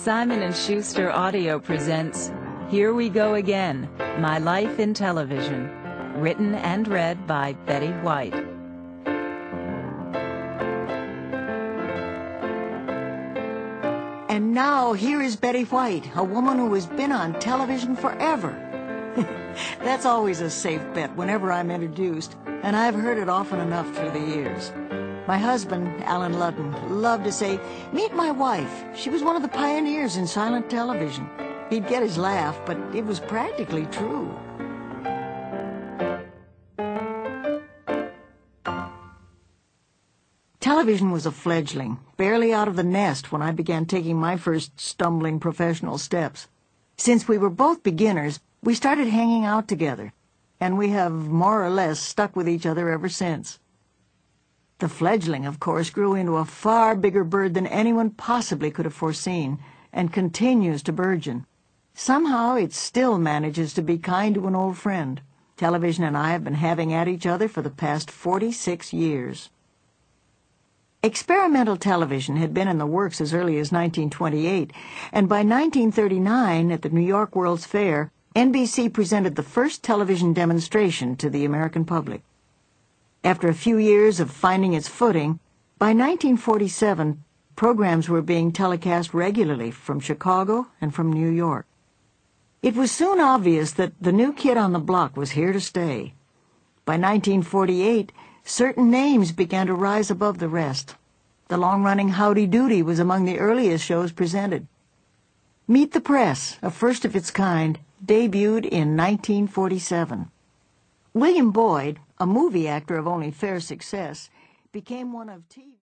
Simon & Schuster Audio presents Here We Go Again, My Life in Television, written and read by Betty White. And now here is Betty White, a woman who has been on television forever. That's always a safe bet whenever I'm introduced, and I've heard it often enough through the years. My husband, Alan Ludden, loved to say, "Meet my wife. She was one of the pioneers in silent television." He'd get his laugh, but it was practically true. Television was a fledgling, barely out of the nest when I began taking my first stumbling professional steps. Since we were both beginners, we started hanging out together, and we have more or less stuck with each other ever since. The fledgling, of course, grew into a far bigger bird than anyone possibly could have foreseen, and continues to burgeon. Somehow it still manages to be kind to an old friend. Television and I have been having at each other for the past 46 years. Experimental television had been in the works as early as 1928, and by 1939, at the New York World's Fair, NBC presented the first television demonstration to the American public. After a few years of finding its footing, by 1947, programs were being telecast regularly from Chicago and from New York. It was soon obvious that the new kid on the block was here to stay. By 1948, certain names began to rise above the rest. The long-running Howdy Doody was among the earliest shows presented. Meet the Press, a first of its kind, debuted in 1947. William Boyd, a movie actor of only fair success, became one of TV